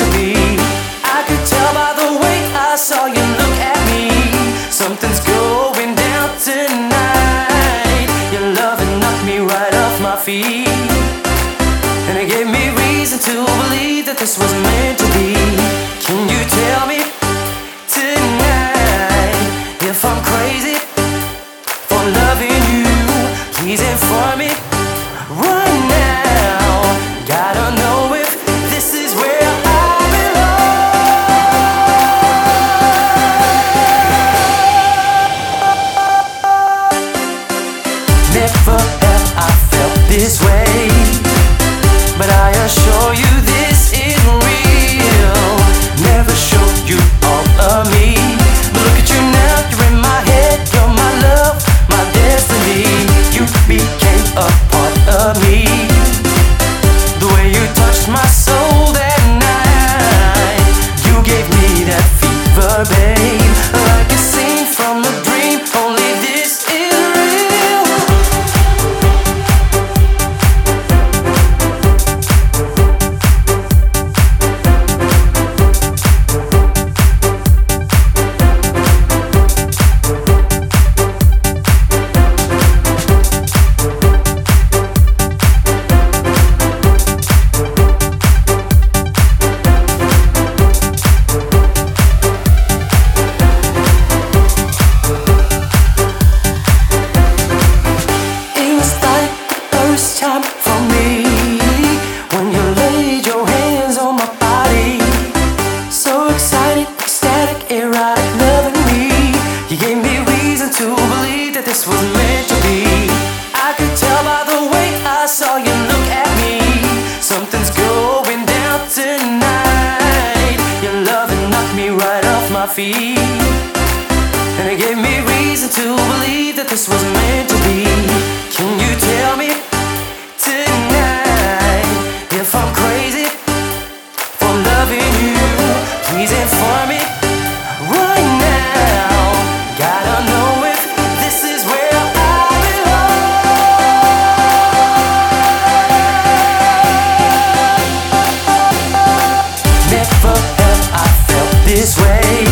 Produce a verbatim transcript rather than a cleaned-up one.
to be. I could tell by the way I saw you look at me. Something's going down tonight. Your loving knocked me right off my feet, and it gave me reason to believe that this was meant to be. Can you tell me tonight if I'm crazy for loving you? Please inform me right now. Gotta know if this is where I belong. Never have I felt this way, but I assure you this is real. Never showed you all of me, but look at you now, you're in my head, you're my love, my destiny. You became a part of me. The way you touched my soul that night, you gave me that fever, babe, like a scene from a dream. Only this is real. Time for me when you laid your hands on my body. So excited, ecstatic, erotic, loving me. You gave me reason to believe that this was meant to be. I could tell by the way I saw you look at me. Something's going down tonight. Your loving knocked me right off my feet, and it gave me reason to believe that this was meant to be. Can you tell me tonight if I'm crazy for loving you? Please inform me right now. Gotta know if this is where I belong. Never have I felt this way,